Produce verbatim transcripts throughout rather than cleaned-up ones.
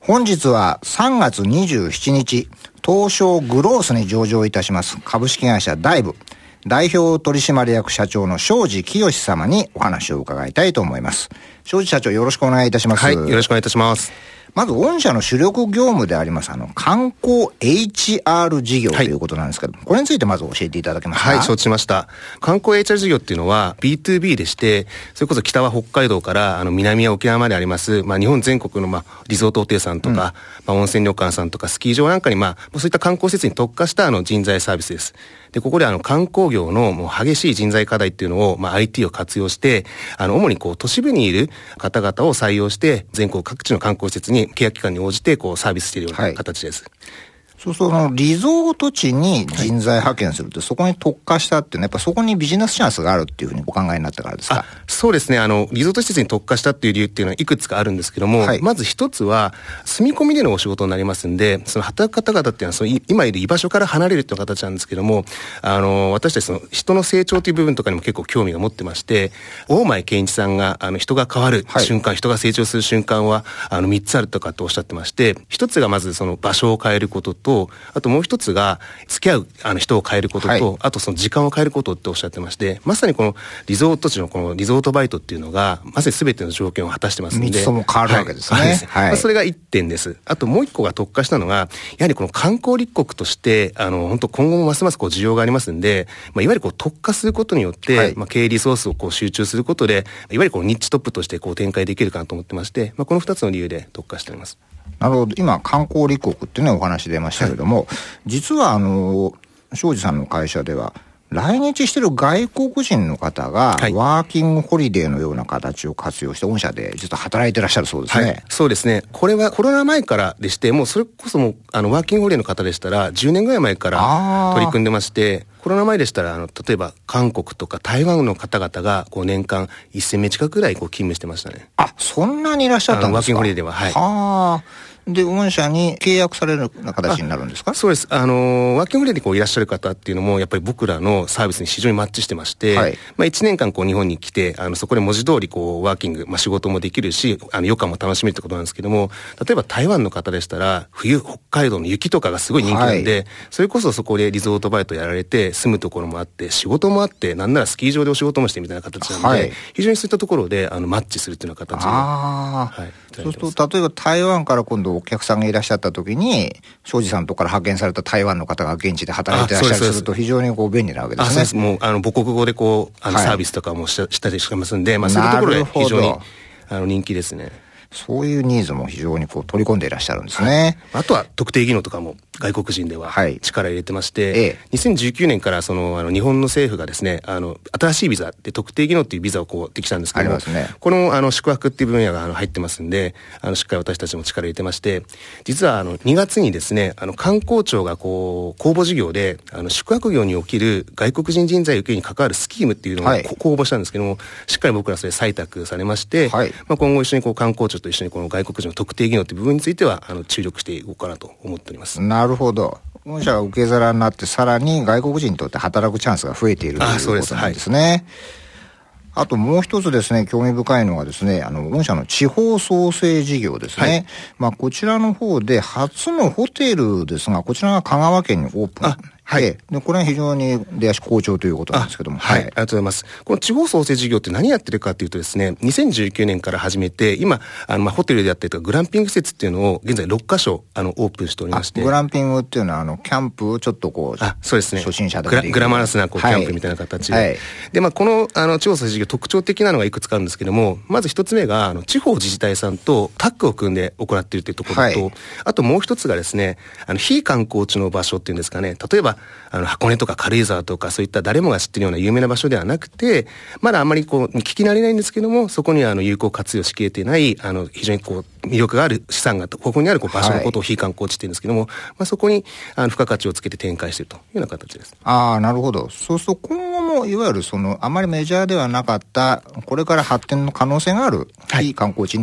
本日はさんがつにじゅうしちにち、東証グロースに上場いたします株式会社ダイブ代表取締役社長の庄司清様にお話を伺いたいと思います。庄司社長、よろしくお願いいたします。 はい、よろしくお願いいたします。 まず御社の主力業務でありますあの観光 エイチアール 事業ということなんですけど、はい、これについてまず教えていただけますか。 はい、承知しました。観光 エイチアール 事業っていうのは ビーツービー でして、それこそ北は北海道からあの南は沖縄まであります、まあ、日本全国の、まあ、リゾートホテルさんとか、うんまあ、温泉旅館さんとかスキー場なんかに、まあ、そういった観光施設に特化したあの人材サービスです。で、ここであの観光業のもう激しい人材課題っていうのを、まあ、アイティー を活用して、あの主にこう都市部にいる方々を採用して全国各地の観光施設に契約期間に応じてこうサービスしているような形です。はい、 そうそう、あのリゾート地に人材派遣すると、はい、そこに特化したっていうのはやっぱそこにビジネスチャンスがあるっていうふうにお考えになったからですか。 あ、そうですね。あのリゾート施設に特化したっていう理由っていうのはいくつかあるんですけども、はい、まず一つは住み込みでのお仕事になりますんで、その働く方々っていうのはその今いる居場所から離れるっていう形なんですけども、あの私たちその人の成長という部分とかにも結構興味が持ってまして、大前健一さんがあの人が変わる瞬間、はい、人が成長する瞬間はあのみっつあるとかっておっしゃってまして、一つがまずその場所を変えることと、あともう一つ一つが付き合うあの人を変えることと、はい、あとその時間を変えることっておっしゃってまして、まさにこのリゾート地のこのリゾートバイトっていうのがまさに全ての条件を果たしてますので、 みっつとも変わるわけですね。 はい、はいはいまあ、それがいってんです。あともう一個が特化したのが、やはりこの観光立国としてあの本当今後もますますこう需要がありますんで、まあ、いわゆるこう特化することによって、はいまあ、経営リソースをこう集中することで、いわゆるこのニッチトップとしてこう展開できるかなと思ってまして、まあ、このふたつの理由で特化しております。 なるほど。今観光立国っていうのはお話出ましたけども、はい、実はあの庄司さんの会社では来日してる外国人の方がワーキングホリデーのような形を活用して御社で実は働いてらっしゃるそうですね。はい、 そうですね。これはコロナ前からでして、もうそれこそもうあのワーキングホリデーの方でしたらじゅうねんぐらい前から取り組んでまして、コロナ前でしたらあの例えば韓国とか台湾の方々がこう年間せんめい近くぐらいこう勤務してましたね。 あ、そんなにいらっしゃったんですか。 ワーキングホリデーでは。はい。 はあ。で、御社に契約されるような形になるんですか。 そうです。あのワーキングホリデーでこういらっしゃる方っていうのもやっぱり僕らのサービスに非常にマッチしてまして、はい、まあいちねんかんこう日本に来てあのそこで文字通りこうワーキング、まあ、仕事もできるし、あの余暇も楽しめるってことなんですけども、例えば台湾の方でしたら冬北海道の雪とかがすごい人気なんで、はい、それこそそこでリゾートバイトやられて住むところもあって仕事もあって、なんならスキー場でお仕事もしてみたいな形なんで、はい、非常にそういったところであのマッチするっていうような形で。 ああ、はい、そうすると例えば台湾から今度お客さんがいらっしゃった時に庄司さんとから派遣された台湾の方が現地で働いてらっしゃるとすると非常にこう便利なわけですね。 あ、そうです。もうあの母国語でこうあの、はい、サービスとかもし た, したりしますんで、まあ、そういうところで非常にあの人気ですね。 そういうニーズも非常にこう取り込んでいらっしゃるんですね。 はい、あとは特定技能とかも外国人では力入れてまして、はいええ、にせんじゅうきゅうねんからそのあの日本の政府がですね、あの新しいビザで特定技能っていうビザをこうできたんですけども、ね、このあの宿泊っていう分野があの入ってますんで、あのしっかり私たちも力入れてまして、実はあのにがつにですね、あの観光庁がこう公募事業であの宿泊業における外国人人材受けに関わるスキームっていうのを、はい、公募したんですけども、しっかり僕らそれ採択されまして、はいまあ、今後一緒にこう観光庁と一緒にこの外国の特定技能という部分についてはあの注力していこうかなと思っております。 なるほど。御社が受け皿になってさらに外国人にとって働くチャンスが増えているということなんですね。あ, あともう一つですね、興味深いのがですね、あの御社の地方創生事業ですね。はい、まあこちらの方で初のホテルですが、こちらが香川県にオープン。はい。で、これは非常に出足好調ということなんですけども。 はい。ありがとうございます。この地方創生事業って何やってるかというとですね、にせんじゅうきゅうねんから始めて、今、あの、まあ、ホテルであったりとか、グランピング施設っていうのを、現在ろっかしょ、あの、オープンしておりまして。 グランピングっていうのは、あの、キャンプをちょっとこう、 あ、そうですね。 初心者でもできる。 グラマラスな、こう、キャンプみたいな形で。はいはい、で、まあ、この、あの、地方創生事業特徴的なのがいくつかあるんですけども、まず一つ目が、あの、地方自治体さんとタッグを組んで行っているというところと、はい、あともう一つがですね、あの、非観光地の場所っていうんですかね、例えば、あの、箱根とか軽井沢とかそういった誰もが知ってるような有名な場所ではなくて、まだあんまりこう聞き慣れないんですけども、そこにはあの有効活用しきれていないあの非常にこう魅力がある資産がここにあるこう場所のことを非観光地って言うんですけども、はい、まあ、そこにあの付加価値をつけて展開しているというような形です。 ああ、なるほど。そうすると今後もいわゆるそのあまりメジャーではなかったこれから発展の可能性がある非観光地に、はい、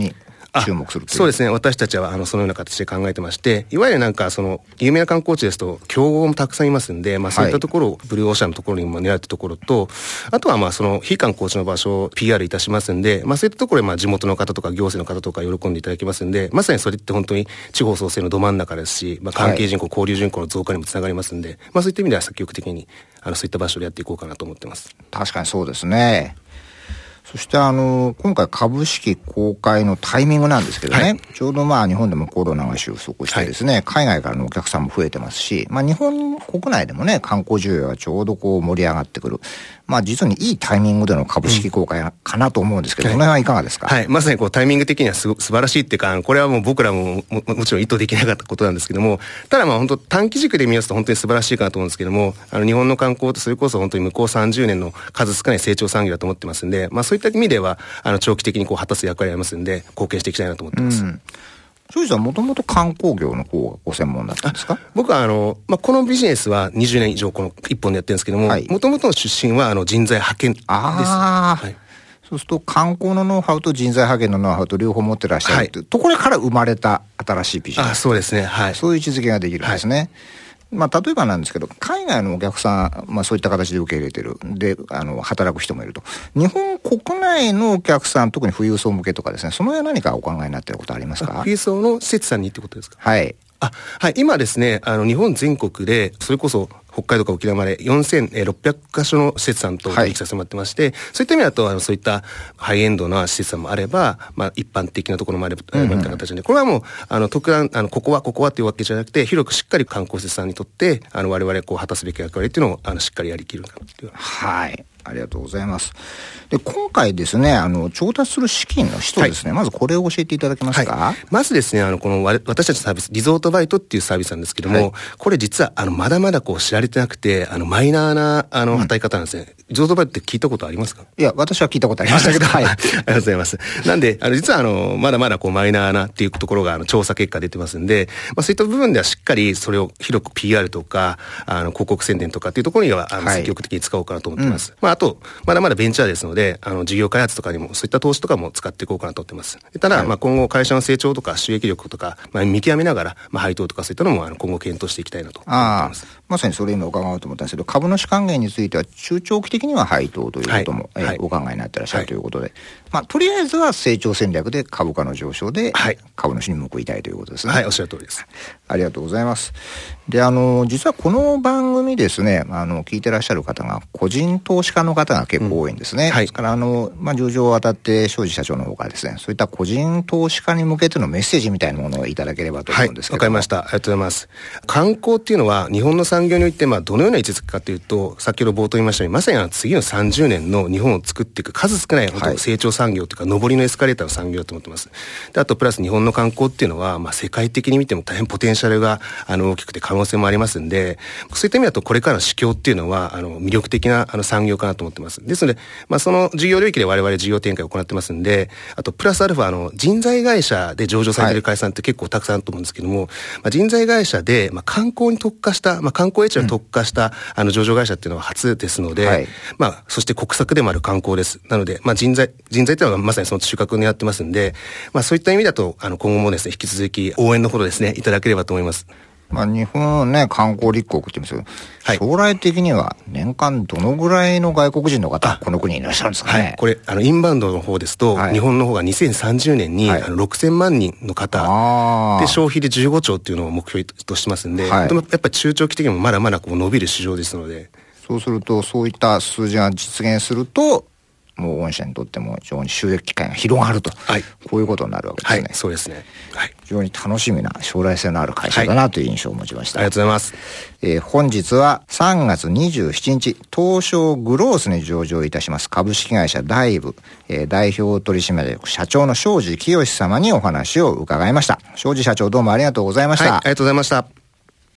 注目するという。 そうですね。私たちはあのそのような形で考えてまして、いわゆるなんかその有名な観光地ですと競合もたくさんいますんで、まあそういったところをブルーオーシャンのところにも狙うというところと、あとはまあその非観光地の場所を ピーアール いたしますんで、まあそういったところでまあ地元の方とか行政の方とか喜んでいただきますんで、まさにそれって本当に地方創生のど真ん中ですし、まあ関係人口、はい、交流人口の増加にもつながりますんで、まあそういった意味では積極的にあのそういった場所でやっていこうかなと思ってます。 確かにそうですね。そしてあの今回株式公開のタイミングなんですけどね、はい、ちょうどまあ日本でもコロナが収束してですね、はい、海外からのお客さんも増えてますし、まあ日本国内でもね観光需要がちょうどこう盛り上がってくる、まあ実にいいタイミングでの株式公開かなと思うんですけど、うん、この辺はいかがですか？ はい、まさにこうタイミング的にはすご素晴らしいっていうか、これはもう僕らも も, もちろん意図できなかったことなんですけども、ただまあ本当短期軸で見ますと本当に素晴らしいかなと思うんですけども、あの日本の観光ってそれこそ本当に向こうさんじゅうねんの数少ない成長産業だと思ってますんで、まあそういった意味ではあの長期的にこう果たす役割がありますんで貢献していきたいなと思ってます。うん、 庄司さんもともと観光業の方がご専門だったんですか？ 僕はあの、まあ、このビジネスはにじゅうねん以上この一本でやってるんですけども、もともとの出身はあの人材派遣です。 ああ、はい、そうすると観光のノウハウと人材派遣のノウハウと両方持ってらっしゃるというところから生まれた新しいビジネス。 あ、そうですね、はい、 そういう位置づけができるんですね。はい、まあ、例えばなんですけど、海外のお客さん、まあそういった形で受け入れてる。で、あの、働く人もいると。日本国内のお客さん、特に富裕層向けとかですね、その辺は何かお考えになっていることありますか？ 富裕層の施設さんにってことですか？ はい。 あ、はい。今ですね、あの、日本全国で、それこそ、北海道か沖縄までよんせんろっぴゃくかしょの施設さんと取引させてもらってまして、はい、そういった意味だと、あの、そういったハイエンドな施設さんもあれば、まあ、一般的なところもあれば、みたいな形で、これはもう、あの、特段、あの、ここは、ここはっていうわけじゃなくて、広くしっかり観光施設さんにとって、あの、我々、こう、果たすべき役割っていうのを、あの、しっかりやりきるかっていう。 はい。ありがとうございます。で、今回ですね、あの、調達する資金の使途ですね、はい、まずこれを教えていただけますか？ はい、まずですね、あの、この、私たちのサービス、リゾートバイトっていうサービスなんですけども、はい、これ実は、あの、まだまだこう、知られてなくて、あの、マイナーな、あの、働き方なんですね。うん、リゾートバイトって聞いたことありますか？ いや、私は聞いたことありましたけど、はい。 ありがとうございます。なんで、あの、実は、あの、まだまだこう、マイナーなっていうところが、あの、調査結果出てますんで、まあ、そういった部分ではしっかり、それを広く ピーアール とか、あの、広告宣伝とかっていうところには、あの、積極的に使おうかなと思ってます。はい、うん、まあ、あと、まだまだベンチャーですので、あの、事業開発とかにも、そういった投資とかも使っていこうかなと思ってます。ただ、はい、まあ、今後会社の成長とか収益力とか、まあ、見極めながら、まあ、配当とかそういったのも、あの、今後検討していきたいなと思ってます。 まさにそれ今伺おうと思ったんですけど、株主還元については中長期的には配当ということも、はい、えーはい、お考えになってらっしゃるということで、はい、まあ、とりあえずは成長戦略で株価の上昇で、株主に報いたいということですね。 はい、おっしゃる通りです。 ありがとうございます。で、あの、実はこの番組ですね、あの、聞いてらっしゃる方が、個人投資家の方が結構多いんですね。うん、はい、ですから、あの、まあ、上場を渡って、庄司社長の方からですね、そういった個人投資家に向けてのメッセージみたいなものをいただければと思うんですけど。 わかりました。ありがとうございます。観光っていうのは、日本の産業において、まあ、どのような位置づけかというと、先ほど冒頭言いましたように、まさにあの次のさんじゅうねんの日本を作っていく数少ない本当成長産業というか、上りのエスカレーターの産業だと思ってます。で、あとプラス日本の観光っていうのは、まあ、世界的に見ても大変ポテンシャルがあの大きくて可能性もありますんで、そういった意味だとこれからの市況っていうのはあの魅力的なあの産業かなと思ってます。ですので、まあ、その事業領域で我々事業展開を行ってますんで、あとプラスアルファあの人材会社で上場されている会社さんって結構たくさんあると思うんですけども、はい、まあ、人材会社で、まあ、観光に特化した、まあ、観光エッジに特化した、うん、あの上場会社っていうのは初ですので、はい、まあ、そして国策でもある観光です。なので、まあ、人材、人材っていうのはまさにその中核を狙ってますんで、まあ、そういった意味だと、あの、今後もですね、引き続き応援のほどですね、いただければと思います。 まあ、日本ね、観光立国って言うんですけど、はい、将来的には年間どのぐらいの外国人の方、この国にいらっしゃるんですかね。 はい、これ、あの、インバウンドの方ですと、はい、日本の方がにせんさんじゅうねんに、はい、あのろくせんまんにんの方で、消費でじゅうごちょうっていうのを目標としてますんで、はい、でもやっぱり中長期的にもまだまだこう伸びる市場ですので。 そうすると、そういった数字が実現すると、もう御社にとっても非常に収益機会が広がると、はい、こういうことになるわけですね。 はい、そうですね。はい、 非常に楽しみな将来性のある会社だなという印象を持ちました。 はい、ありがとうございます。 えー、本日はさんがつにじゅうしちにち、東証グロースに上場いたします株式会社ダイブ、えー、代表取締役社長の庄司清様にお話を伺いました。庄司社長、どうもありがとうございました。 はい、ありがとうございました。